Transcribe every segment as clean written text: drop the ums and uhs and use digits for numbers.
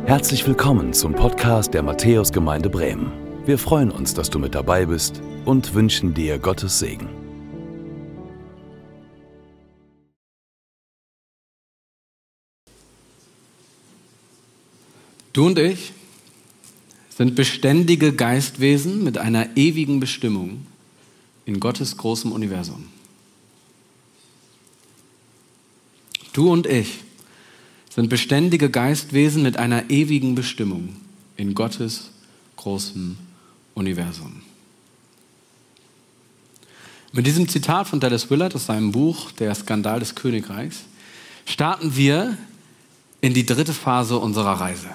Herzlich willkommen zum Podcast der Matthäusgemeinde Bremen. Wir freuen uns, dass du mit dabei bist und wünschen dir Gottes Segen. Du und ich sind beständige Geistwesen mit einer ewigen Bestimmung in Gottes großem Universum. Du und ich sind beständige Geistwesen mit einer ewigen Bestimmung in Gottes großem Universum. Mit diesem Zitat von Dallas Willard aus seinem Buch Der Skandal des Königreichs starten wir in die dritte Phase unserer Reise.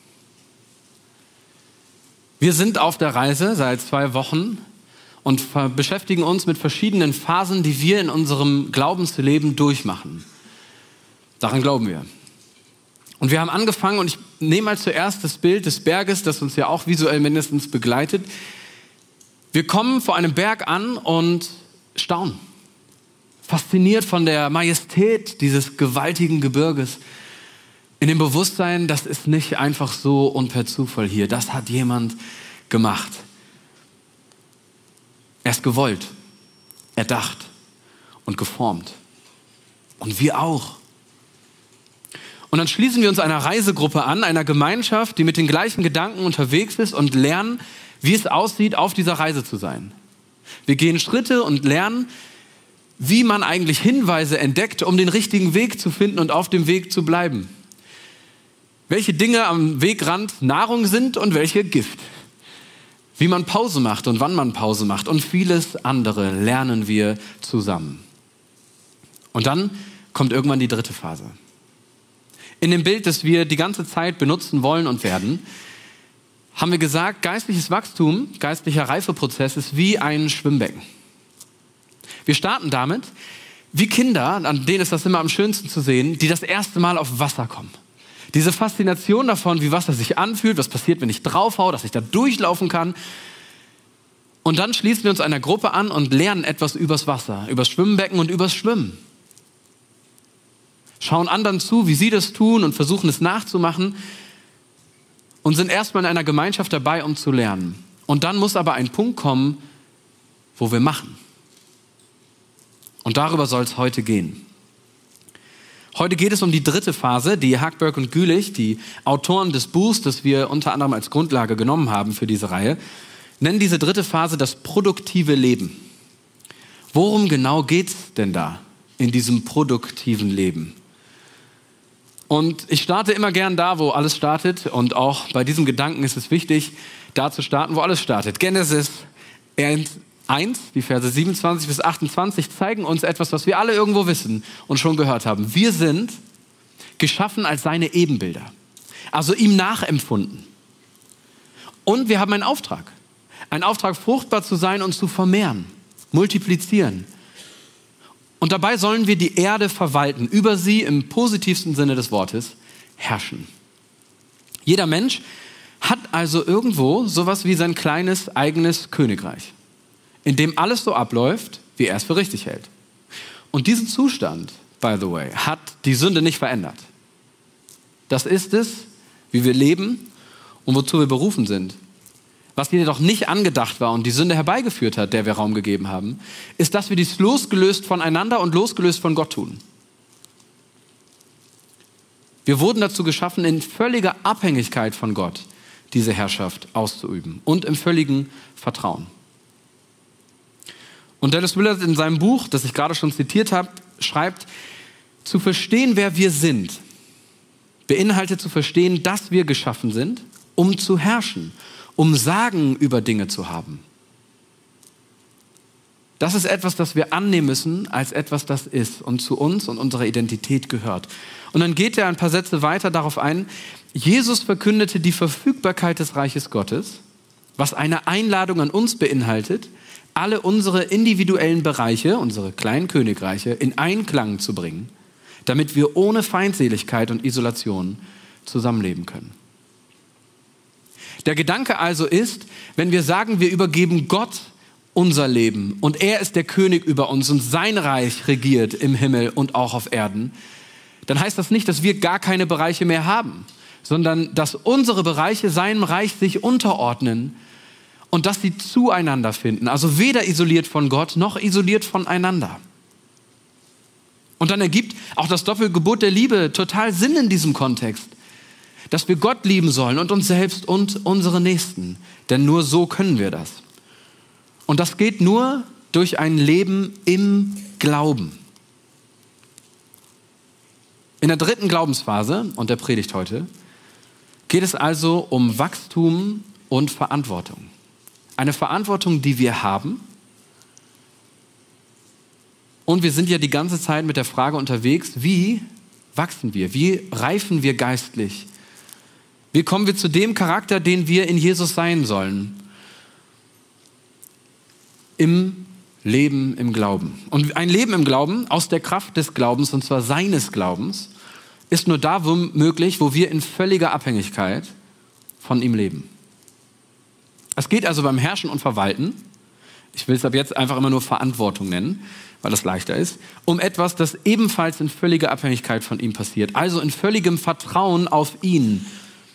Wir sind auf der Reise seit 2 Wochen und beschäftigen uns mit verschiedenen Phasen, die wir in unserem Glaubensleben durchmachen. Daran glauben wir. Und wir haben angefangen, und ich nehme mal zuerst das Bild des Berges, das uns ja auch visuell mindestens begleitet. Wir kommen vor einem Berg an und staunen. Fasziniert von der Majestät dieses gewaltigen Gebirges. In dem Bewusstsein, das ist nicht einfach so und per Zufall hier. Das hat jemand gemacht. Er ist gewollt, erdacht und geformt. Und wir auch. Und dann schließen wir uns einer Reisegruppe an, einer Gemeinschaft, die mit den gleichen Gedanken unterwegs ist und lernen, wie es aussieht, auf dieser Reise zu sein. Wir gehen Schritte und lernen, wie man eigentlich Hinweise entdeckt, um den richtigen Weg zu finden und auf dem Weg zu bleiben. Welche Dinge am Wegrand Nahrung sind und welche Gift. Wie man Pause macht und wann man Pause macht und vieles andere lernen wir zusammen. Und dann kommt irgendwann die dritte Phase. In dem Bild, das wir die ganze Zeit benutzen wollen und werden, haben wir gesagt, geistliches Wachstum, geistlicher Reifeprozess ist wie ein Schwimmbecken. Wir starten damit, wie Kinder, an denen ist das immer am schönsten zu sehen, die das erste Mal auf Wasser kommen. Diese Faszination davon, wie Wasser sich anfühlt, was passiert, wenn ich draufhau, dass ich da durchlaufen kann. Und dann schließen wir uns einer Gruppe an und lernen etwas übers Wasser, übers Schwimmbecken und übers Schwimmen. Schauen anderen zu, wie sie das tun und versuchen es nachzumachen und sind erstmal in einer Gemeinschaft dabei, um zu lernen. Und dann muss aber ein Punkt kommen, wo wir machen. Und darüber soll es heute gehen. Heute geht es um die dritte Phase, die Hagberg und Gülich, die Autoren des Buchs, das wir unter anderem als Grundlage genommen haben für diese Reihe, nennen diese dritte Phase das produktive Leben. Worum genau geht es denn da in diesem produktiven Leben? Und ich starte immer gern da, wo alles startet. Und auch bei diesem Gedanken ist es wichtig, da zu starten, wo alles startet. Genesis 1, die Verse 27 bis 28 zeigen uns etwas, was wir alle irgendwo wissen und schon gehört haben. Wir sind geschaffen als seine Ebenbilder, also ihm nachempfunden. Und wir haben einen Auftrag, fruchtbar zu sein und zu vermehren, multiplizieren. Und dabei sollen wir die Erde verwalten, über sie im positivsten Sinne des Wortes herrschen. Jeder Mensch hat also irgendwo sowas wie sein kleines eigenes Königreich, in dem alles so abläuft, wie er es für richtig hält. Und diesen Zustand, by the way, hat die Sünde nicht verändert. Das ist es, wie wir leben und wozu wir berufen sind. Was jedoch nicht angedacht war und die Sünde herbeigeführt hat, der wir Raum gegeben haben, ist, dass wir dies losgelöst voneinander und losgelöst von Gott tun. Wir wurden dazu geschaffen, in völliger Abhängigkeit von Gott diese Herrschaft auszuüben und im völligen Vertrauen. Und Dallas Willard in seinem Buch, das ich gerade schon zitiert habe, schreibt, zu verstehen, wer wir sind, beinhaltet zu verstehen, dass wir geschaffen sind, um zu herrschen, um Sagen über Dinge zu haben. Das ist etwas, das wir annehmen müssen als etwas, das ist und zu uns und unserer Identität gehört. Und dann geht er ein paar Sätze weiter darauf ein, Jesus verkündete die Verfügbarkeit des Reiches Gottes, was eine Einladung an uns beinhaltet, alle unsere individuellen Bereiche, unsere kleinen Königreiche, in Einklang zu bringen, damit wir ohne Feindseligkeit und Isolation zusammenleben können. Der Gedanke also ist, wenn wir sagen, wir übergeben Gott unser Leben und er ist der König über uns und sein Reich regiert im Himmel und auch auf Erden, dann heißt das nicht, dass wir gar keine Bereiche mehr haben, sondern dass unsere Bereiche seinem Reich sich unterordnen und dass sie zueinander finden. Also weder isoliert von Gott noch isoliert voneinander. Und dann ergibt auch das Doppelgebot der Liebe total Sinn in diesem Kontext. Dass wir Gott lieben sollen und uns selbst und unsere Nächsten. Denn nur so können wir das. Und das geht nur durch ein Leben im Glauben. In der 3. Glaubensphase und der Predigt heute geht es also um Wachstum und Verantwortung. Eine Verantwortung, die wir haben. Und wir sind ja die ganze Zeit mit der Frage unterwegs, wie wachsen wir? Wie reifen wir geistlich? Wie kommen wir zu dem Charakter, den wir in Jesus sein sollen? Im Leben im Glauben. Und ein Leben im Glauben aus der Kraft des Glaubens, und zwar seines Glaubens, ist nur da möglich, wo wir in völliger Abhängigkeit von ihm leben. Es geht also beim Herrschen und Verwalten, ich will es ab jetzt einfach immer nur Verantwortung nennen, weil das leichter ist, um etwas, das ebenfalls in völliger Abhängigkeit von ihm passiert, also in völligem Vertrauen auf ihn.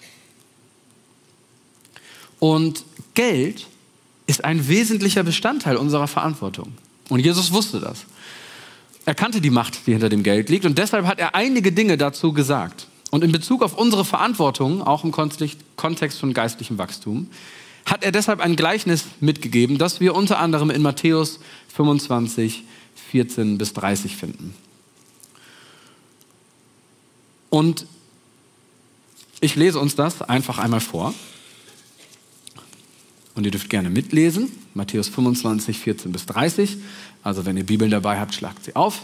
Und Geld ist ein wesentlicher Bestandteil unserer Verantwortung. Und Jesus wusste das. Er kannte die Macht, die hinter dem Geld liegt, und deshalb hat er einige Dinge dazu gesagt. Und in Bezug auf unsere Verantwortung, auch im Kontext von geistlichem Wachstum, hat er deshalb ein Gleichnis mitgegeben, das wir unter anderem in Matthäus 25, 14 bis 30 finden. Und ich lese uns das einfach einmal vor. Und ihr dürft gerne mitlesen, Matthäus 25, 14 bis 30. Also wenn ihr Bibeln dabei habt, schlagt sie auf.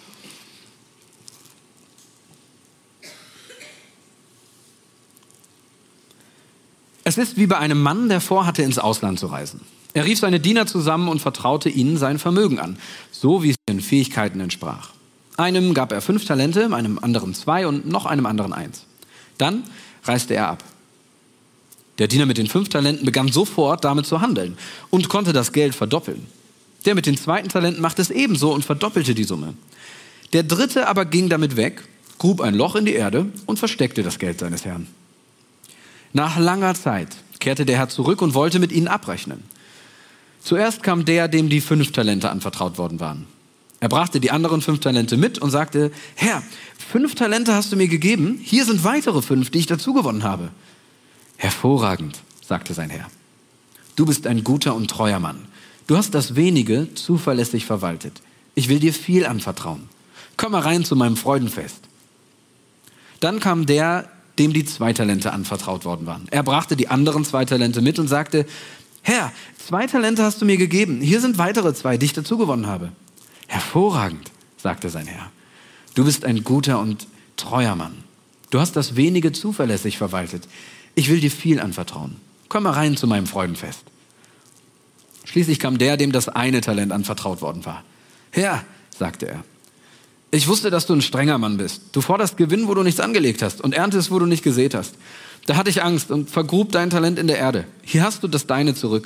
Es ist wie bei einem Mann, der vorhatte, ins Ausland zu reisen. Er rief seine Diener zusammen und vertraute ihnen sein Vermögen an, so wie es ihren Fähigkeiten entsprach. Einem gab er 5 Talente, einem anderen 2 und noch einem anderen 1. Dann reiste er ab. Der Diener mit den 5 Talenten begann sofort damit zu handeln und konnte das Geld verdoppeln. Der mit den 2. Talenten machte es ebenso und verdoppelte die Summe. Der 3. aber ging damit weg, grub ein Loch in die Erde und versteckte das Geld seines Herrn. Nach langer Zeit kehrte der Herr zurück und wollte mit ihnen abrechnen. Zuerst kam der, dem die 5 Talente anvertraut worden waren. Er brachte die anderen 5 Talente mit und sagte: Herr, 5 Talente hast du mir gegeben, hier sind weitere 5, die ich dazu gewonnen habe. Hervorragend, sagte sein Herr. Du bist ein guter und treuer Mann. Du hast das Wenige zuverlässig verwaltet. Ich will dir viel anvertrauen. Komm mal rein zu meinem Freudenfest. Dann kam der, dem die 2 Talente anvertraut worden waren. Er brachte die anderen 2 Talente mit und sagte: Herr, 2 Talente hast du mir gegeben. Hier sind weitere 2, die ich dazu gewonnen habe. Hervorragend, sagte sein Herr. Du bist ein guter und treuer Mann. Du hast das Wenige zuverlässig verwaltet. Ich will dir viel anvertrauen. Komm mal rein zu meinem Freudenfest. Schließlich kam der, dem das 1 Talent anvertraut worden war. Herr, sagte er, ich wusste, dass du ein strenger Mann bist. Du forderst Gewinn, wo du nichts angelegt hast und erntest, wo du nicht gesät hast. Da hatte ich Angst und vergrub dein Talent in der Erde. Hier hast du das Deine zurück.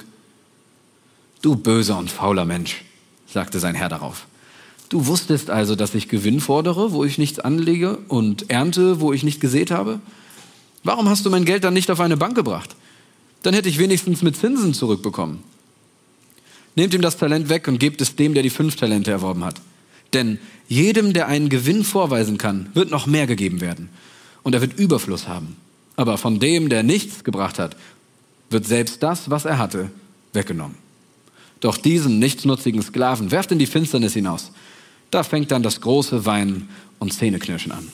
Du böser und fauler Mensch, sagte sein Herr darauf. Du wusstest also, dass ich Gewinn fordere, wo ich nichts anlege und ernte, wo ich nicht gesät habe? Warum hast du mein Geld dann nicht auf eine Bank gebracht? Dann hätte ich wenigstens mit Zinsen zurückbekommen. Nehmt ihm das Talent weg und gebt es dem, der die 5 Talente erworben hat. Denn jedem, der einen Gewinn vorweisen kann, wird noch mehr gegeben werden. Und er wird Überfluss haben. Aber von dem, der nichts gebracht hat, wird selbst das, was er hatte, weggenommen. Doch diesen nichtsnutzigen Sklaven werft in die Finsternis hinaus. Da fängt dann das große Weinen und Zähneknirschen an.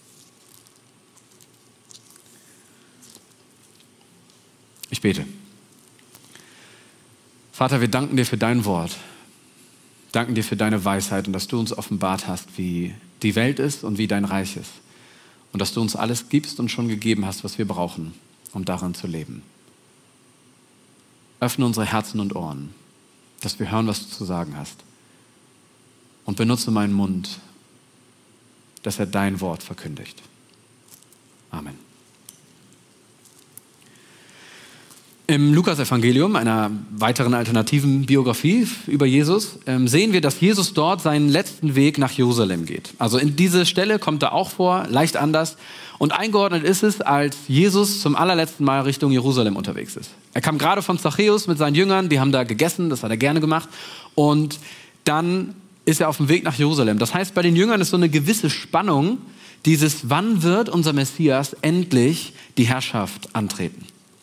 Ich bete. Vater, wir danken dir für dein Wort. Danken dir für deine Weisheit und dass du uns offenbart hast, wie die Welt ist und wie dein Reich ist. Und dass du uns alles gibst und schon gegeben hast, was wir brauchen, um darin zu leben. Öffne unsere Herzen und Ohren, dass wir hören, was du zu sagen hast. Und benutze meinen Mund, dass er dein Wort verkündigt. Amen. Im Lukas-Evangelium, einer weiteren alternativen Biografie über Jesus, sehen wir, dass Jesus dort seinen letzten Weg nach Jerusalem geht. Also in diese Stelle kommt er auch vor, leicht anders. Und eingeordnet ist es, als Jesus zum allerletzten Mal Richtung Jerusalem unterwegs ist. Er kam gerade von Zachäus mit seinen Jüngern, die haben da gegessen, das hat er gerne gemacht. Und dann ist er auf dem Weg nach Jerusalem. Das heißt, bei den Jüngern ist so eine gewisse Spannung, dieses, wann wird unser Messias endlich die Herrschaft antreten?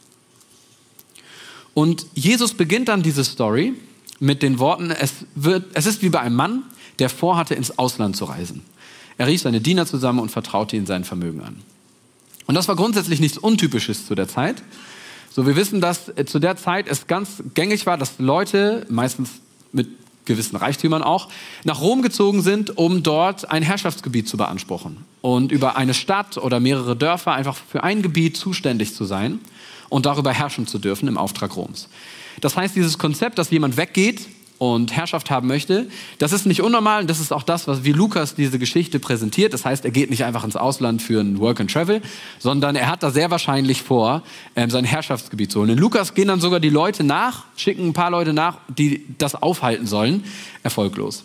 Und Jesus beginnt dann diese Story mit den Worten, es ist wie bei einem Mann, der vorhatte, ins Ausland zu reisen. Er rief seine Diener zusammen und vertraute ihnen sein Vermögen an. Und das war grundsätzlich nichts Untypisches zu der Zeit. So, wir wissen, dass zu der Zeit es ganz gängig war, dass Leute, meistens mit gewissen Reichtümern auch, nach Rom gezogen sind, um dort ein Herrschaftsgebiet zu beanspruchen. Und über eine Stadt oder mehrere Dörfer einfach für ein Gebiet zuständig zu sein und darüber herrschen zu dürfen im Auftrag Roms. Das heißt, dieses Konzept, dass jemand weggeht und Herrschaft haben möchte, das ist nicht unnormal und das ist auch das, wie Lukas diese Geschichte präsentiert. Das heißt, er geht nicht einfach ins Ausland für ein Work and Travel, sondern er hat da sehr wahrscheinlich vor, sein Herrschaftsgebiet zu holen. In Lukas gehen dann sogar die Leute nach, schicken ein paar Leute nach, die das aufhalten sollen, erfolglos.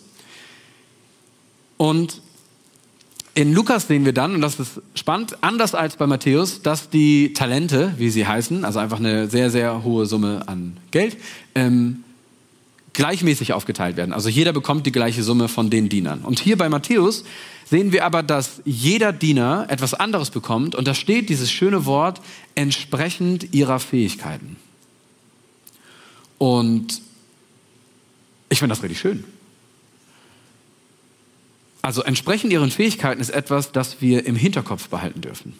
Und in Lukas sehen wir dann, und das ist spannend, anders als bei Matthäus, dass die Talente, wie sie heißen, also einfach eine sehr, sehr hohe Summe an Geld, gleichmäßig aufgeteilt werden. Also jeder bekommt die gleiche Summe von den Dienern. Und hier bei Matthäus sehen wir aber, dass jeder Diener etwas anderes bekommt. Und da steht dieses schöne Wort, entsprechend ihrer Fähigkeiten. Und ich finde das richtig schön. Also entsprechend ihren Fähigkeiten ist etwas, das wir im Hinterkopf behalten dürfen.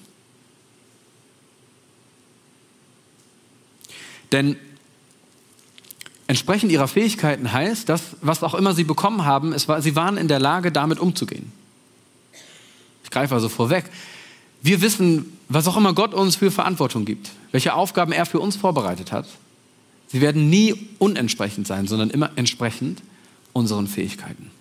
Denn entsprechend ihrer Fähigkeiten heißt, dass, was auch immer sie bekommen haben, sie waren in der Lage, damit umzugehen. Ich greife also vorweg. Wir wissen, was auch immer Gott uns für Verantwortung gibt, welche Aufgaben er für uns vorbereitet hat. Sie werden nie unentsprechend sein, sondern immer entsprechend unseren Fähigkeiten.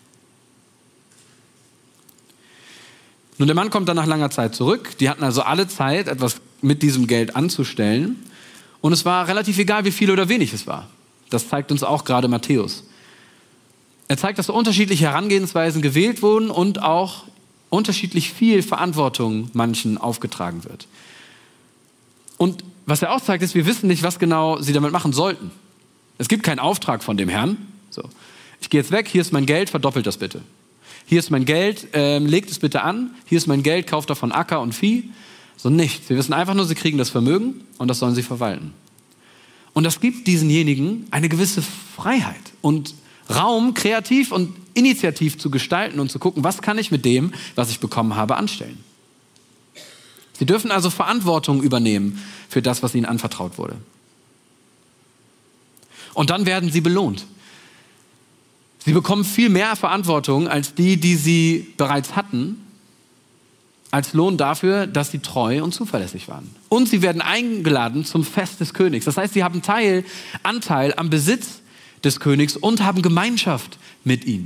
Nun, der Mann kommt dann nach langer Zeit zurück. Die hatten also alle Zeit, etwas mit diesem Geld anzustellen. Und es war relativ egal, wie viel oder wenig es war. Das zeigt uns auch gerade Matthäus. Er zeigt, dass unterschiedliche Herangehensweisen gewählt wurden und auch unterschiedlich viel Verantwortung manchen aufgetragen wird. Und was er auch zeigt, ist, wir wissen nicht, was genau sie damit machen sollten. Es gibt keinen Auftrag von dem Herrn. So, ich gehe jetzt weg, hier ist mein Geld, verdoppelt das bitte. Hier ist mein Geld, legt es bitte an. Hier ist mein Geld, kauft davon Acker und Vieh. So nichts. Wir wissen einfach nur, sie kriegen das Vermögen und das sollen sie verwalten. Und das gibt diesenjenigen eine gewisse Freiheit und Raum, kreativ und initiativ zu gestalten und zu gucken, was kann ich mit dem, was ich bekommen habe, anstellen. Sie dürfen also Verantwortung übernehmen für das, was ihnen anvertraut wurde. Und dann werden sie belohnt. Sie bekommen viel mehr Verantwortung als die sie bereits hatten, als Lohn dafür, dass sie treu und zuverlässig waren. Und sie werden eingeladen zum Fest des Königs. Das heißt, sie haben Anteil am Besitz des Königs und haben Gemeinschaft mit ihm.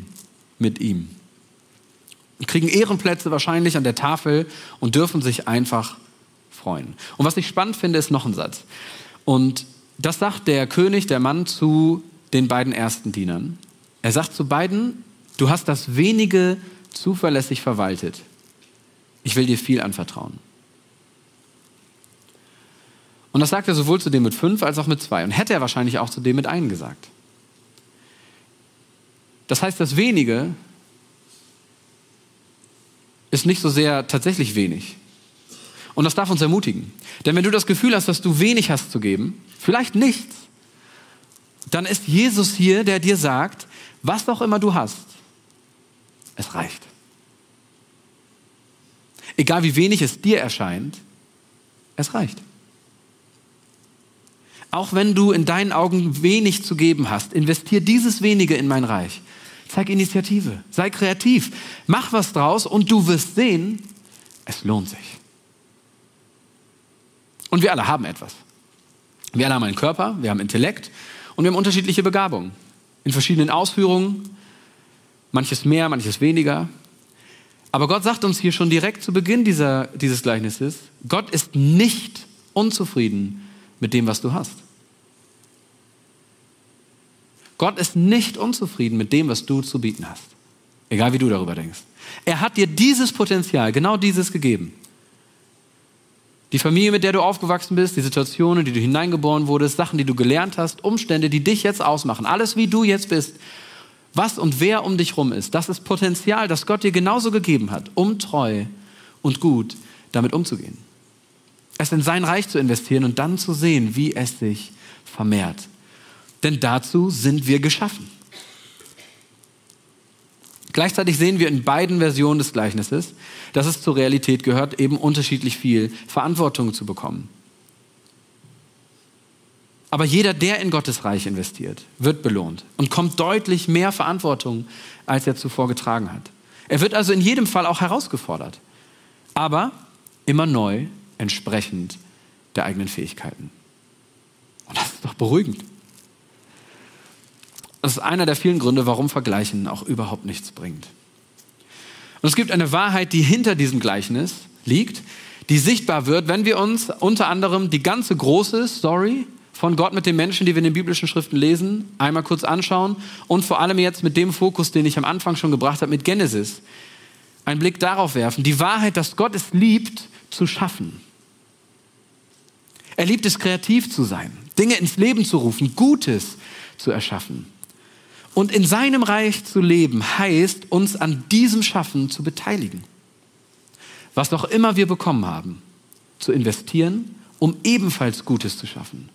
Und kriegen Ehrenplätze wahrscheinlich an der Tafel und dürfen sich einfach freuen. Und was ich spannend finde, ist noch ein Satz. Und das sagt der König, der Mann, zu den beiden ersten Dienern. Er sagt zu beiden, du hast das Wenige zuverlässig verwaltet. Ich will dir viel anvertrauen. Und das sagt er sowohl zu dem mit 5 als auch mit 2. Und hätte er wahrscheinlich auch zu dem mit 1 gesagt. Das heißt, das Wenige ist nicht so sehr tatsächlich wenig. Und das darf uns ermutigen. Denn wenn du das Gefühl hast, dass du wenig hast zu geben, vielleicht nichts, dann ist Jesus hier, der dir sagt, was auch immer du hast, es reicht. Egal wie wenig es dir erscheint, es reicht. Auch wenn du in deinen Augen wenig zu geben hast, investier dieses Wenige in mein Reich. Zeig Initiative, sei kreativ, mach was draus und du wirst sehen, es lohnt sich. Und wir alle haben etwas. Wir alle haben einen Körper, wir haben Intellekt und wir haben unterschiedliche Begabungen. In verschiedenen Ausführungen, manches mehr, manches weniger. Aber Gott sagt uns hier schon direkt zu Beginn dieses Gleichnisses, Gott ist nicht unzufrieden mit dem, was du hast. Gott ist nicht unzufrieden mit dem, was du zu bieten hast. Egal wie du darüber denkst. Er hat dir dieses Potenzial, genau dieses gegeben. Die Familie, mit der du aufgewachsen bist, die Situationen, in die du hineingeboren wurdest, Sachen, die du gelernt hast, Umstände, die dich jetzt ausmachen, alles wie du jetzt bist, was und wer um dich rum ist, das ist Potenzial, das Gott dir genauso gegeben hat, um treu und gut damit umzugehen. Es in sein Reich zu investieren und dann zu sehen, wie es sich vermehrt. Denn dazu sind wir geschaffen. Gleichzeitig sehen wir in beiden Versionen des Gleichnisses, dass es zur Realität gehört, eben unterschiedlich viel Verantwortung zu bekommen. Aber jeder, der in Gottes Reich investiert, wird belohnt und kommt deutlich mehr Verantwortung, als er zuvor getragen hat. Er wird also in jedem Fall auch herausgefordert, aber immer neu entsprechend der eigenen Fähigkeiten. Und das ist doch beruhigend. Das ist einer der vielen Gründe, warum Vergleichen auch überhaupt nichts bringt. Und es gibt eine Wahrheit, die hinter diesem Gleichnis liegt, die sichtbar wird, wenn wir uns unter anderem die ganze große Story von Gott mit den Menschen, die wir in den biblischen Schriften lesen, einmal kurz anschauen und vor allem jetzt mit dem Fokus, den ich am Anfang schon gebracht habe, mit Genesis, einen Blick darauf werfen. Die Wahrheit, dass Gott es liebt, zu schaffen. Er liebt es, kreativ zu sein, Dinge ins Leben zu rufen, Gutes zu erschaffen. Und in seinem Reich zu leben, heißt, uns an diesem Schaffen zu beteiligen. Was auch immer wir bekommen haben, zu investieren, um ebenfalls Gutes zu schaffen.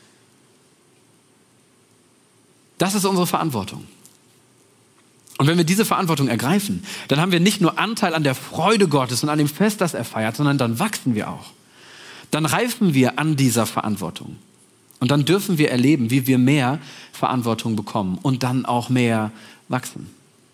Das ist unsere Verantwortung. Und wenn wir diese Verantwortung ergreifen, dann haben wir nicht nur Anteil an der Freude Gottes und an dem Fest, das er feiert, sondern dann wachsen wir auch. Dann reifen wir an dieser Verantwortung. Und dann dürfen wir erleben, wie wir mehr Verantwortung bekommen und dann auch mehr wachsen.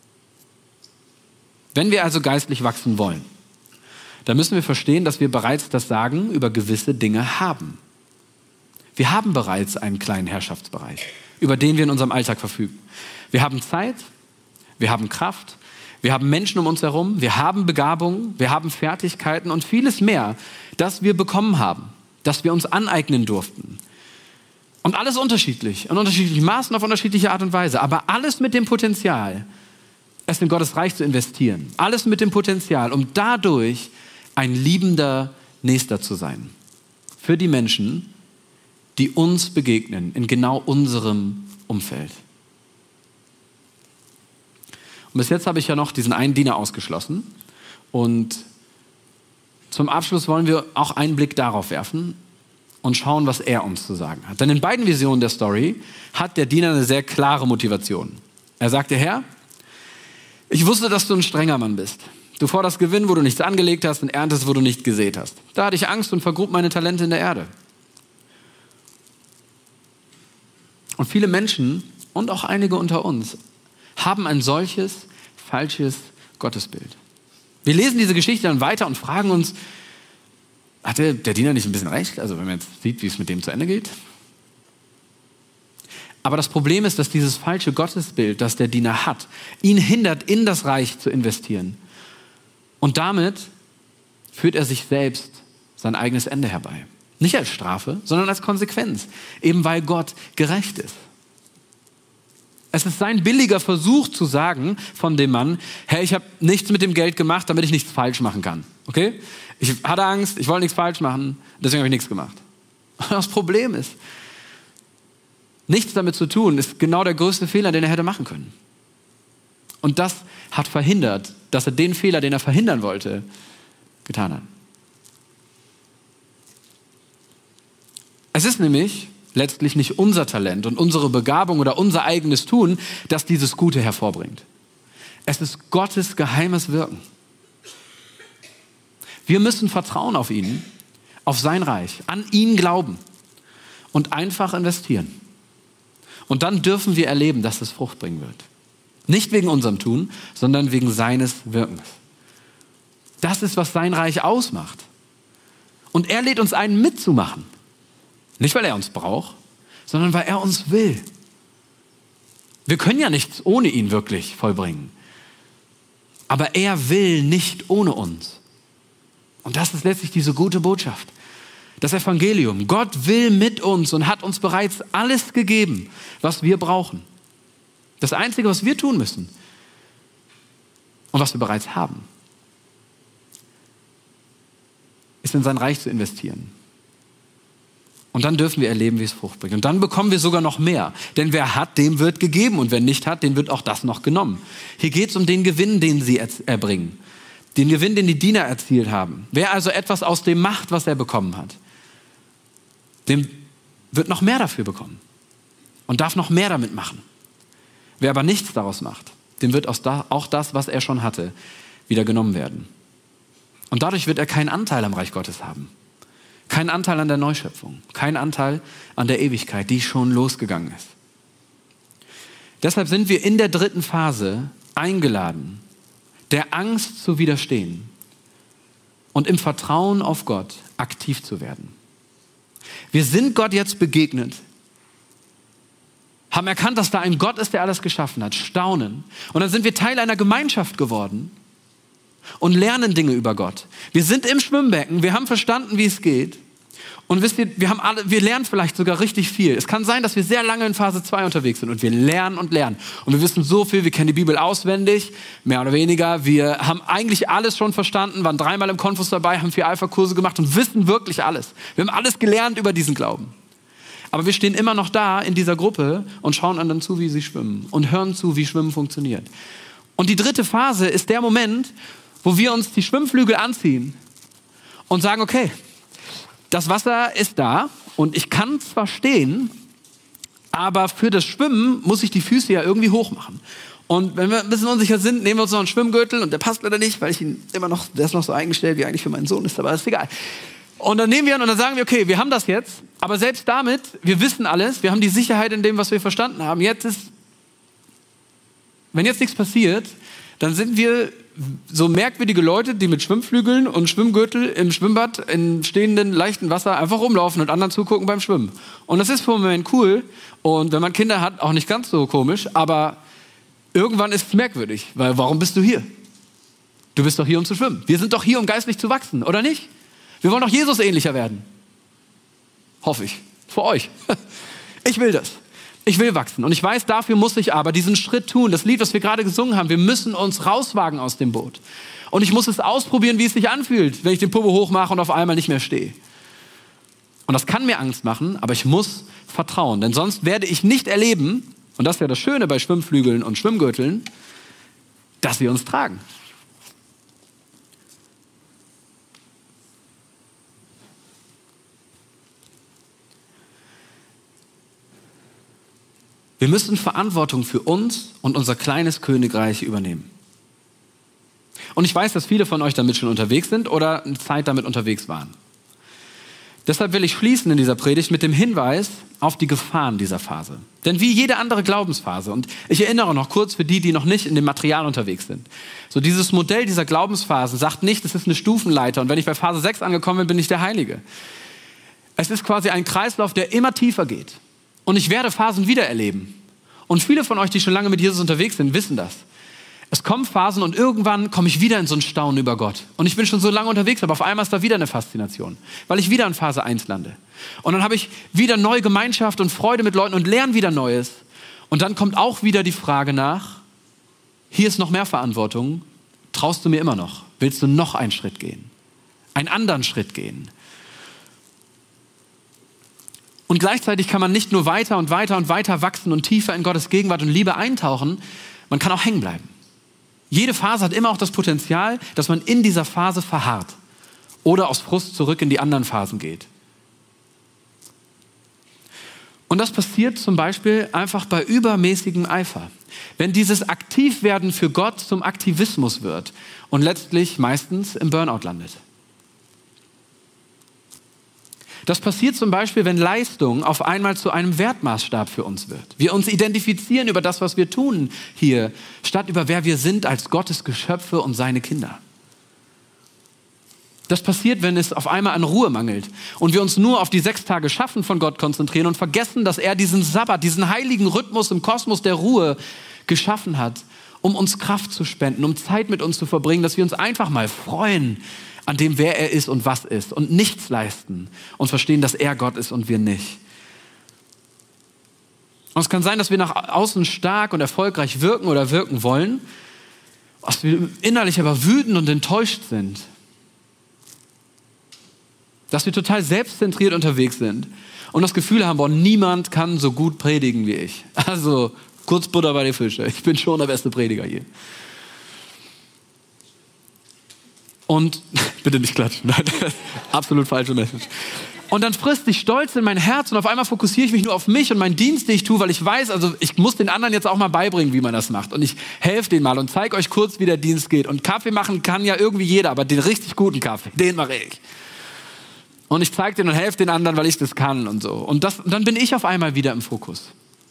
Wenn wir also geistlich wachsen wollen, dann müssen wir verstehen, dass wir bereits das Sagen über gewisse Dinge haben. Wir haben bereits einen kleinen Herrschaftsbereich, über den wir in unserem Alltag verfügen. Wir haben Zeit, wir haben Kraft, wir haben Menschen um uns herum, wir haben Begabungen, wir haben Fertigkeiten und vieles mehr, das wir bekommen haben, das wir uns aneignen durften. Und alles unterschiedlich, in unterschiedlichen Maßen, auf unterschiedliche Art und Weise, aber alles mit dem Potenzial, es in Gottes Reich zu investieren. Alles mit dem Potenzial, um dadurch ein liebender Nächster zu sein. Für die Menschen, die uns begegnen, in genau unserem Umfeld. Und bis jetzt habe ich ja noch diesen einen Diener ausgeschlossen. Und zum Abschluss wollen wir auch einen Blick darauf werfen und schauen, was er uns zu sagen hat. Denn in beiden Visionen der Story hat der Diener eine sehr klare Motivation. Er sagte, Herr, ich wusste, dass du ein strenger Mann bist. Du forderst Gewinn, wo du nichts angelegt hast und erntest, wo du nicht gesät hast. Da hatte ich Angst und vergrub meine Talente in der Erde. Und viele Menschen und auch einige unter uns haben ein solches falsches Gottesbild. Wir lesen diese Geschichte dann weiter und fragen uns, hatte der Diener nicht ein bisschen recht? Also wenn man jetzt sieht, wie es mit dem zu Ende geht. Aber das Problem ist, dass dieses falsche Gottesbild, das der Diener hat, ihn hindert, in das Reich zu investieren. Und damit führt er sich selbst sein eigenes Ende herbei. Nicht als Strafe, sondern als Konsequenz. Eben weil Gott gerecht ist. Es ist sein billiger Versuch zu sagen von dem Mann, hey, ich habe nichts mit dem Geld gemacht, damit ich nichts falsch machen kann. Okay? Ich hatte Angst, ich wollte nichts falsch machen, deswegen habe ich nichts gemacht. Und das Problem ist, nichts damit zu tun, ist genau der größte Fehler, den er hätte machen können. Und das hat verhindert, dass er den Fehler, den er verhindern wollte, getan hat. Es ist nämlich letztlich nicht unser Talent und unsere Begabung oder unser eigenes Tun, das dieses Gute hervorbringt. Es ist Gottes geheimes Wirken. Wir müssen vertrauen auf ihn, auf sein Reich, an ihn glauben und einfach investieren. Und dann dürfen wir erleben, dass es Frucht bringen wird. Nicht wegen unserem Tun, sondern wegen seines Wirkens. Das ist, was sein Reich ausmacht. Und er lädt uns ein, mitzumachen. Nicht, weil er uns braucht, sondern weil er uns will. Wir können ja nichts ohne ihn wirklich vollbringen. Aber er will nicht ohne uns. Und das ist letztlich diese gute Botschaft. Das Evangelium. Gott will mit uns und hat uns bereits alles gegeben, was wir brauchen. Das Einzige, was wir tun müssen und was wir bereits haben, ist in sein Reich zu investieren. Und dann dürfen wir erleben, wie es Frucht bringt. Und dann bekommen wir sogar noch mehr. Denn wer hat, dem wird gegeben. Und wer nicht hat, dem wird auch das noch genommen. Hier geht es um den Gewinn, den sie erbringen. Den Gewinn, den die Diener erzielt haben. Wer also etwas aus dem macht, was er bekommen hat, dem wird noch mehr dafür bekommen. Und darf noch mehr damit machen. Wer aber nichts daraus macht, dem wird auch das, was er schon hatte, wieder genommen werden. Und dadurch wird er keinen Anteil am Reich Gottes haben. Keinen Anteil an der Neuschöpfung. Keinen Anteil an der Ewigkeit, die schon losgegangen ist. Deshalb sind wir in der dritten Phase eingeladen, der Angst zu widerstehen und im Vertrauen auf Gott aktiv zu werden. Wir sind Gott jetzt begegnet, haben erkannt, dass da ein Gott ist, der alles geschaffen hat, staunen. Und dann sind wir Teil einer Gemeinschaft geworden und lernen Dinge über Gott. Wir sind im Schwimmbecken, wir haben verstanden, wie es geht. Und wisst ihr, wir lernen vielleicht sogar richtig viel. Es kann sein, dass wir sehr lange in Phase 2 unterwegs sind und wir lernen und lernen. Und wir wissen so viel, wir kennen die Bibel auswendig, mehr oder weniger. Wir haben eigentlich alles schon verstanden, waren 3-mal im Konfus dabei, haben 4 Alpha-Kurse gemacht und wissen wirklich alles. Wir haben alles gelernt über diesen Glauben. Aber wir stehen immer noch da in dieser Gruppe und schauen anderen zu, wie sie schwimmen und hören zu, wie Schwimmen funktioniert. Und die dritte Phase ist der Moment, wo wir uns die Schwimmflügel anziehen und sagen, okay, das Wasser ist da und ich kann zwar stehen, aber für das Schwimmen muss ich die Füße ja irgendwie hoch machen. Und wenn wir ein bisschen unsicher sind, nehmen wir uns noch einen Schwimmgürtel und der passt leider nicht, weil ich ihn immer noch, der ist noch so eingestellt, wie eigentlich für meinen Sohn ist, aber ist egal. Und dann nehmen wir ihn und dann sagen wir, okay, wir haben das jetzt, aber selbst damit, wir wissen alles, wir haben die Sicherheit in dem, was wir verstanden haben. Wenn jetzt nichts passiert, dann sind wir so merkwürdige Leute, die mit Schwimmflügeln und Schwimmgürtel im Schwimmbad in stehenden, leichten Wasser einfach rumlaufen und anderen zugucken beim Schwimmen. Und das ist für einen Moment cool und wenn man Kinder hat, auch nicht ganz so komisch, aber irgendwann ist es merkwürdig, weil warum bist du hier? Du bist doch hier, um zu schwimmen. Wir sind doch hier, um geistlich zu wachsen, oder nicht? Wir wollen doch Jesus ähnlicher werden. Hoffe ich. Für euch. Ich will das. Ich will wachsen. Und ich weiß, dafür muss ich aber diesen Schritt tun. Das Lied, was wir gerade gesungen haben, wir müssen uns rauswagen aus dem Boot. Und ich muss es ausprobieren, wie es sich anfühlt, wenn ich den Popo hochmache und auf einmal nicht mehr stehe. Und das kann mir Angst machen, aber ich muss vertrauen. Denn sonst werde ich nicht erleben, und das ist ja das Schöne bei Schwimmflügeln und Schwimmgürteln, dass wir uns tragen. Wir müssen Verantwortung für uns und unser kleines Königreich übernehmen. Und ich weiß, dass viele von euch damit schon unterwegs sind oder eine Zeit damit unterwegs waren. Deshalb will ich schließen in dieser Predigt mit dem Hinweis auf die Gefahren dieser Phase. Denn wie jede andere Glaubensphase, und ich erinnere noch kurz für die noch nicht in dem Material unterwegs sind, so dieses Modell dieser Glaubensphasen sagt nicht, es ist eine Stufenleiter und wenn ich bei Phase 6 angekommen bin, bin ich der Heilige. Es ist quasi ein Kreislauf, der immer tiefer geht. Und ich werde Phasen wieder erleben. Und viele von euch, die schon lange mit Jesus unterwegs sind, wissen das. Es kommen Phasen und irgendwann komme ich wieder in so ein Staunen über Gott. Und ich bin schon so lange unterwegs, aber auf einmal ist da wieder eine Faszination, weil ich wieder in Phase 1 lande. Und dann habe ich wieder neue Gemeinschaft und Freude mit Leuten und lerne wieder Neues. Und dann kommt auch wieder die Frage nach, hier ist noch mehr Verantwortung, traust du mir immer noch? Willst du noch einen Schritt gehen? Einen anderen Schritt gehen? Und gleichzeitig kann man nicht nur weiter und weiter und weiter wachsen und tiefer in Gottes Gegenwart und Liebe eintauchen, man kann auch hängen bleiben. Jede Phase hat immer auch das Potenzial, dass man in dieser Phase verharrt oder aus Frust zurück in die anderen Phasen geht. Und das passiert zum Beispiel einfach bei übermäßigem Eifer. Wenn dieses Aktivwerden für Gott zum Aktivismus wird und letztlich meistens im Burnout landet. Das passiert zum Beispiel, wenn Leistung auf einmal zu einem Wertmaßstab für uns wird. Wir uns identifizieren über das, was wir tun hier, statt über wer wir sind als Gottes Geschöpfe und seine Kinder. Das passiert, wenn es auf einmal an Ruhe mangelt und wir uns nur auf die 6 Tage Schaffen von Gott konzentrieren und vergessen, dass er diesen Sabbat, diesen heiligen Rhythmus im Kosmos der Ruhe geschaffen hat, um uns Kraft zu spenden, um Zeit mit uns zu verbringen, dass wir uns einfach mal freuen an dem, wer er ist und was ist und nichts leisten und verstehen, dass er Gott ist und wir nicht. Und es kann sein, dass wir nach außen stark und erfolgreich wirken oder wirken wollen, dass wir innerlich aber wütend und enttäuscht sind. Dass wir total selbstzentriert unterwegs sind und das Gefühl haben, boah, niemand kann so gut predigen wie ich. Also kurz Butter bei den Fische. Ich bin schon der beste Prediger hier. Und bitte nicht klatschen. Nein, absolut falsche Message. Und dann frisst sich Stolz in mein Herz und auf einmal fokussiere ich mich nur auf mich und meinen Dienst, den ich tue, weil ich weiß, also ich muss den anderen jetzt auch mal beibringen, wie man das macht. Und ich helfe denen mal und zeige euch kurz, wie der Dienst geht. Und Kaffee machen kann ja irgendwie jeder, aber den richtig guten Kaffee, den mache ich. Und ich zeige den und helfe den anderen, weil ich das kann und so. Und dann bin ich auf einmal wieder im Fokus.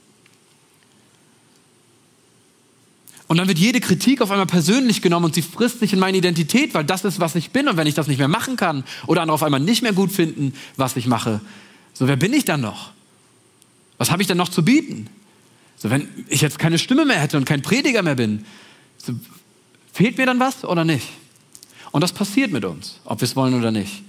Und dann wird jede Kritik auf einmal persönlich genommen und sie frisst sich in meine Identität, weil das ist, was ich bin. Und wenn ich das nicht mehr machen kann oder andere auf einmal nicht mehr gut finden, was ich mache, so wer bin ich dann noch? Was habe ich dann noch zu bieten? So, wenn ich jetzt keine Stimme mehr hätte und kein Prediger mehr bin, so, fehlt mir dann was oder nicht? Und das passiert mit uns, ob wir es wollen oder nicht.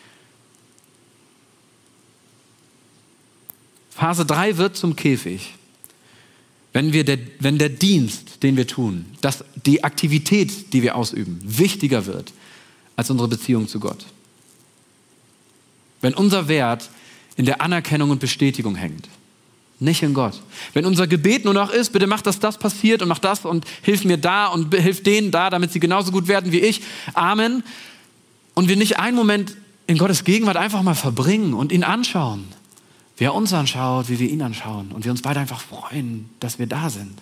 Phase 3 wird zum Käfig. Wenn der Dienst, den wir tun, die Aktivität, die wir ausüben, wichtiger wird als unsere Beziehung zu Gott. Wenn unser Wert in der Anerkennung und Bestätigung hängt, nicht in Gott. Wenn unser Gebet nur noch ist, bitte mach, dass das passiert und mach das und hilf mir da und hilf denen da, damit sie genauso gut werden wie ich. Amen. Und wir nicht einen Moment in Gottes Gegenwart einfach mal verbringen und ihn anschauen. Wie er uns anschaut, wie wir ihn anschauen und wir uns beide einfach freuen, dass wir da sind.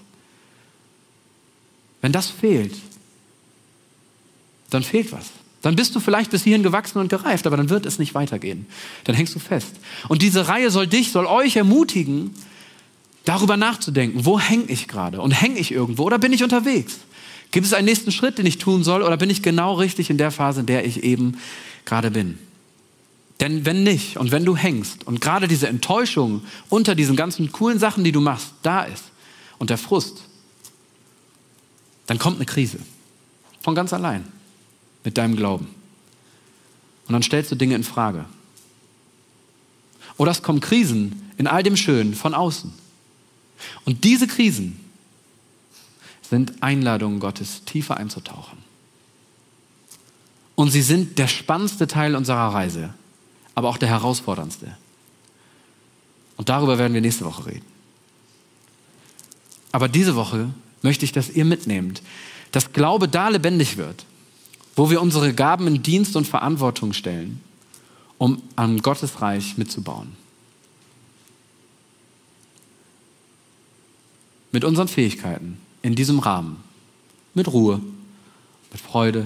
Wenn das fehlt, dann fehlt was. Dann bist du vielleicht bis hierhin gewachsen und gereift, aber dann wird es nicht weitergehen. Dann hängst du fest. Und diese Reihe soll euch ermutigen, darüber nachzudenken, wo hänge ich gerade? Und hänge ich irgendwo oder bin ich unterwegs? Gibt es einen nächsten Schritt, den ich tun soll oder bin ich genau richtig in der Phase, in der ich eben gerade bin? Denn wenn nicht und wenn du hängst und gerade diese Enttäuschung unter diesen ganzen coolen Sachen, die du machst, da ist und der Frust, dann kommt eine Krise. Von ganz allein. Mit deinem Glauben. Und dann stellst du Dinge in Frage. Oder es kommen Krisen in all dem Schönen von außen. Und diese Krisen sind Einladungen Gottes, tiefer einzutauchen. Und sie sind der spannendste Teil unserer Reise. Aber auch der herausforderndste. Und darüber werden wir nächste Woche reden. Aber diese Woche möchte ich, dass ihr mitnehmt, dass Glaube da lebendig wird, wo wir unsere Gaben in Dienst und Verantwortung stellen, um an Gottes Reich mitzubauen. Mit unseren Fähigkeiten, in diesem Rahmen, mit Ruhe, mit Freude.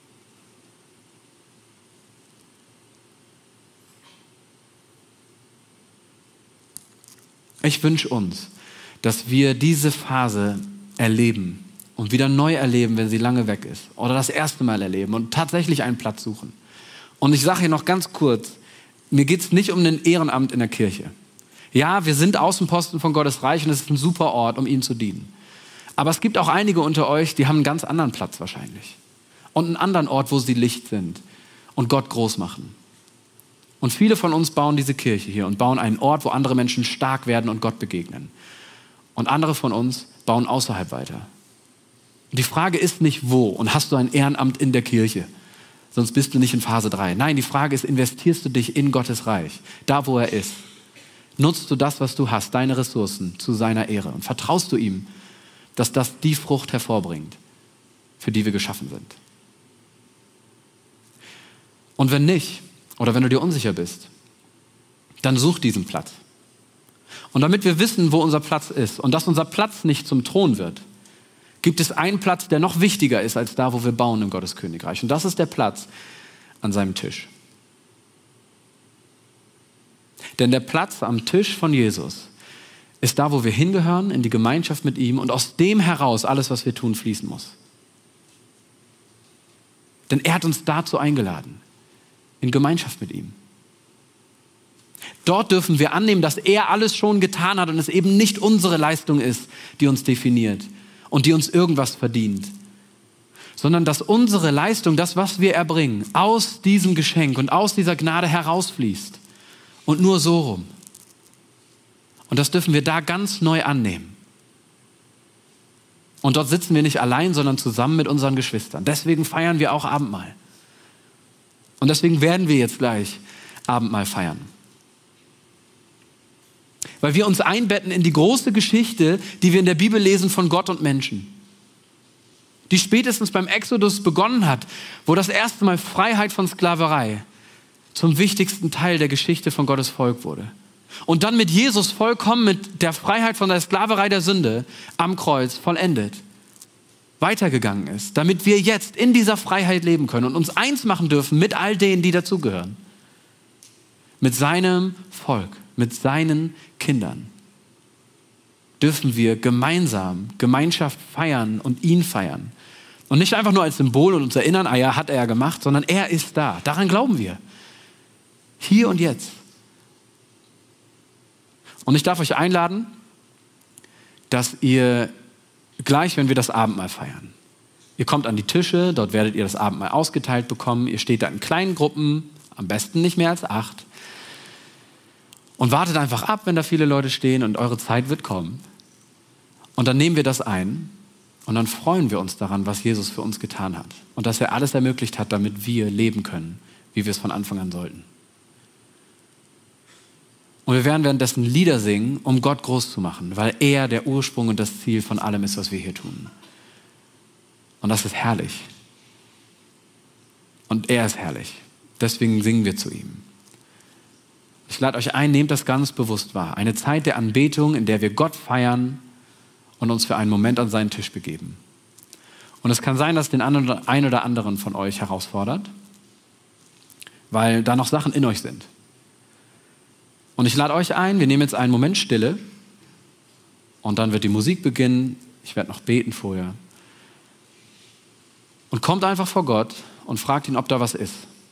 Ich wünsche uns, dass wir diese Phase erleben und wieder neu erleben, wenn sie lange weg ist. Oder das erste Mal erleben und tatsächlich einen Platz suchen. Und ich sage hier noch ganz kurz, mir geht es nicht um ein Ehrenamt in der Kirche. Ja, wir sind Außenposten von Gottes Reich und es ist ein super Ort, um ihm zu dienen. Aber es gibt auch einige unter euch, die haben einen ganz anderen Platz wahrscheinlich. Und einen anderen Ort, wo sie Licht sind und Gott groß machen. Und viele von uns bauen diese Kirche hier und bauen einen Ort, wo andere Menschen stark werden und Gott begegnen. Und andere von uns bauen außerhalb weiter. Und die Frage ist nicht wo und hast du ein Ehrenamt in der Kirche, sonst bist du nicht in Phase 3. Nein, die Frage ist, investierst du dich in Gottes Reich, da wo er ist? Nutzt du das, was du hast, deine Ressourcen zu seiner Ehre und vertraust du ihm, dass das die Frucht hervorbringt, für die wir geschaffen sind? Und wenn nicht, oder wenn du dir unsicher bist, dann such diesen Platz. Und damit wir wissen, wo unser Platz ist und dass unser Platz nicht zum Thron wird, gibt es einen Platz, der noch wichtiger ist als da, wo wir bauen im Gotteskönigreich. Und das ist der Platz an seinem Tisch. Denn der Platz am Tisch von Jesus ist da, wo wir hingehören, in die Gemeinschaft mit ihm und aus dem heraus alles, was wir tun, fließen muss. Denn er hat uns dazu eingeladen. In Gemeinschaft mit ihm. Dort dürfen wir annehmen, dass er alles schon getan hat und es eben nicht unsere Leistung ist, die uns definiert und die uns irgendwas verdient, sondern dass unsere Leistung, das, was wir erbringen, aus diesem Geschenk und aus dieser Gnade herausfließt und nur so rum. Und das dürfen wir da ganz neu annehmen. Und dort sitzen wir nicht allein, sondern zusammen mit unseren Geschwistern. Deswegen feiern wir auch Abendmahl. Und deswegen werden wir jetzt gleich Abendmahl feiern. Weil wir uns einbetten in die große Geschichte, die wir in der Bibel lesen von Gott und Menschen. Die spätestens beim Exodus begonnen hat, wo das erste Mal Freiheit von Sklaverei zum wichtigsten Teil der Geschichte von Gottes Volk wurde. Und dann mit Jesus vollkommen mit der Freiheit von der Sklaverei der Sünde am Kreuz vollendet, weitergegangen ist, damit wir jetzt in dieser Freiheit leben können und uns eins machen dürfen mit all denen, die dazugehören. Mit seinem Volk, mit seinen Kindern dürfen wir gemeinsam Gemeinschaft feiern und ihn feiern. Und nicht einfach nur als Symbol und uns erinnern, ah ja, hat er ja gemacht, sondern er ist da. Daran glauben wir. Hier und jetzt. Und ich darf euch einladen, dass ihr gleich, wenn wir das Abendmahl feiern, ihr kommt an die Tische, dort werdet ihr das Abendmahl ausgeteilt bekommen, ihr steht da in kleinen Gruppen, am besten nicht mehr als 8 und wartet einfach ab, wenn da viele Leute stehen und eure Zeit wird kommen. Und dann nehmen wir das ein und dann freuen wir uns daran, was Jesus für uns getan hat und dass er alles ermöglicht hat, damit wir leben können, wie wir es von Anfang an sollten. Und wir werden währenddessen Lieder singen, um Gott groß zu machen, weil er der Ursprung und das Ziel von allem ist, was wir hier tun. Und das ist herrlich. Und er ist herrlich. Deswegen singen wir zu ihm. Ich lade euch ein, nehmt das ganz bewusst wahr. Eine Zeit der Anbetung, in der wir Gott feiern und uns für einen Moment an seinen Tisch begeben. Und es kann sein, dass den einen oder anderen von euch herausfordert, weil da noch Sachen in euch sind. Und ich lade euch ein, wir nehmen jetzt einen Moment Stille und dann wird die Musik beginnen. Ich werde noch beten vorher. Und kommt einfach vor Gott und fragt ihn, ob da was ist.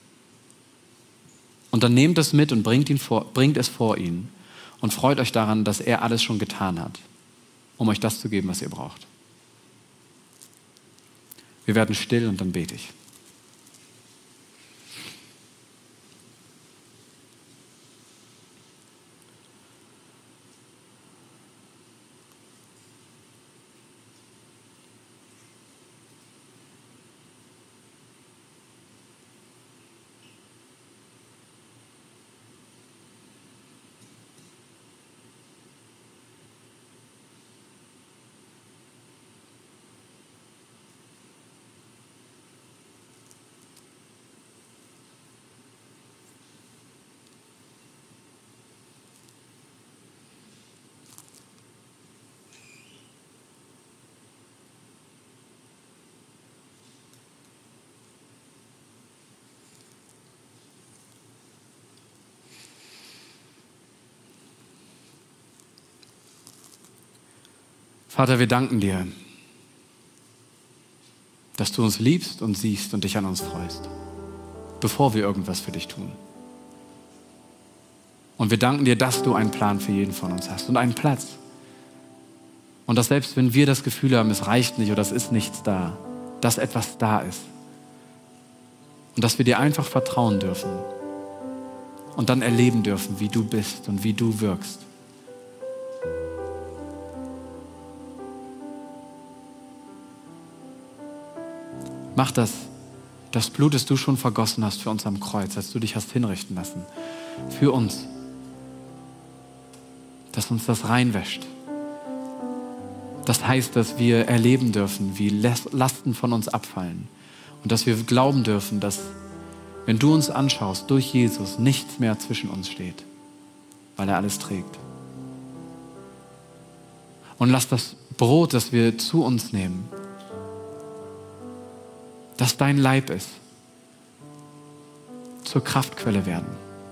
Und dann nehmt es mit und bringt es vor ihn und freut euch daran, dass er alles schon getan hat, um euch das zu geben, was ihr braucht. Wir werden still und dann bete ich. Vater, wir danken dir, dass du uns liebst und siehst und dich an uns freust, bevor wir irgendwas für dich tun. Und wir danken dir, dass du einen Plan für jeden von uns hast und einen Platz. Und dass selbst wenn wir das Gefühl haben, es reicht nicht oder es ist nichts da, dass etwas da ist. Und dass wir dir einfach vertrauen dürfen und dann erleben dürfen, wie du bist und wie du wirkst. Mach das Blut, das du schon vergossen hast für uns am Kreuz, als du dich hast hinrichten lassen, für uns, dass uns das reinwäscht. Das heißt, dass wir erleben dürfen, wie Lasten von uns abfallen und dass wir glauben dürfen, dass, wenn du uns anschaust, durch Jesus nichts mehr zwischen uns steht, weil er alles trägt. Und lass das Brot, das wir zu uns nehmen, dass dein Leib ist, zur Kraftquelle werden.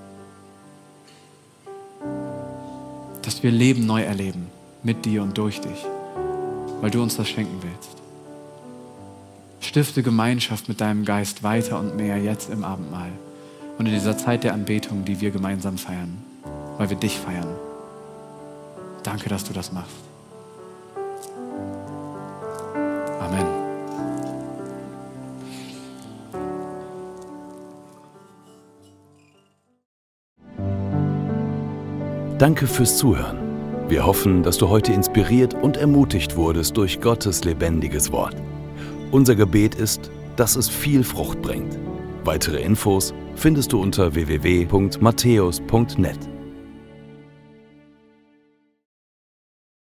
Dass wir Leben neu erleben, mit dir und durch dich, weil du uns das schenken willst. Stifte Gemeinschaft mit deinem Geist weiter und mehr jetzt im Abendmahl und in dieser Zeit der Anbetung, die wir gemeinsam feiern, weil wir dich feiern. Danke, dass du das machst. Amen. Danke fürs Zuhören. Wir hoffen, dass du heute inspiriert und ermutigt wurdest durch Gottes lebendiges Wort. Unser Gebet ist, dass es viel Frucht bringt. Weitere Infos findest du unter www.matthäus.net.